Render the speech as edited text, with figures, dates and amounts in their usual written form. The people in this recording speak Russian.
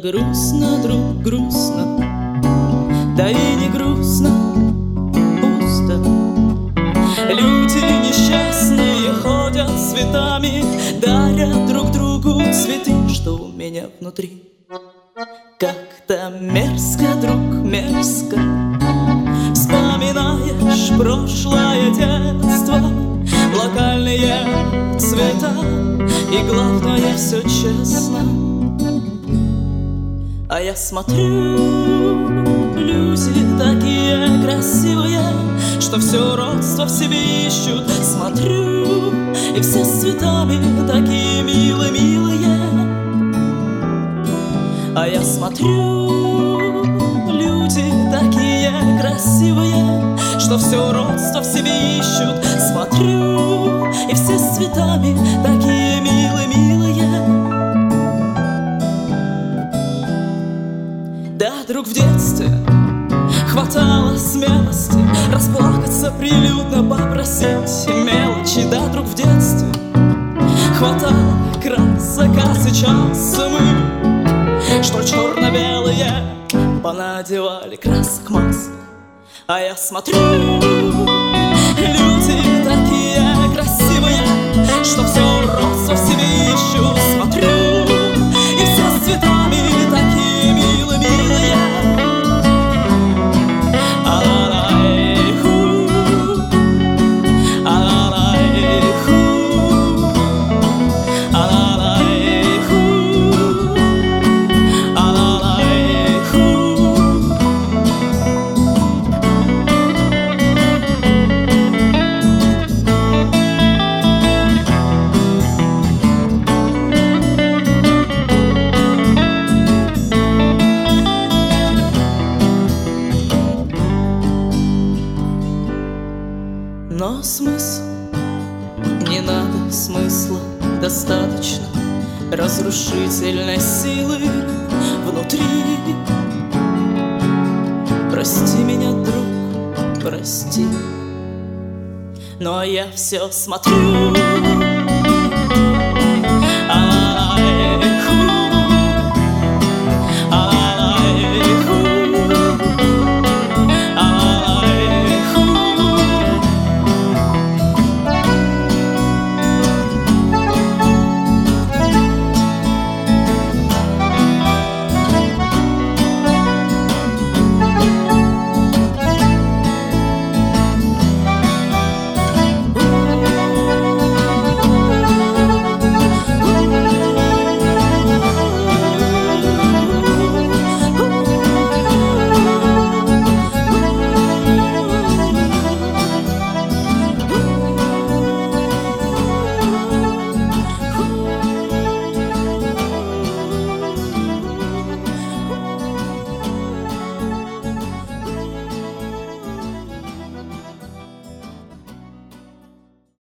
грустно, друг, грустно, да и не грустно, пусто. Люди несчастные ходят цветами, дарят друг другу цветы, что у меня внутри. Как-то мерзко, друг, мерзко вспоминаешь прошлое детство, локальные цвета, и главное, все честно. А я смотрю, люди такие красивые, что все родство в себе ищут. Смотрю, и все с цветами такие милые. А я смотрю, люди такие красивые, что все родство в себе ищут. Смотрю, и все с цветами такие милые. Да, друг, в детстве хватало смелости расплакаться, прилюдно попросить мелочи. Да, друг, в детстве хватало красок, а сейчас мы, что черно-белые, понадевали красок масок. А я смотрю, люди такие красивые, что все родство в себе ищут. Смотрю, и все с цветами такие милые. А-ла-лай-ху, а-ла-лай-ху, а-ла-лай-ху, а-ла-лай-ху. Но смысл не надо, смысла достаточно разрушительной силы внутри. Прости меня, друг, прости, но я все смотрю,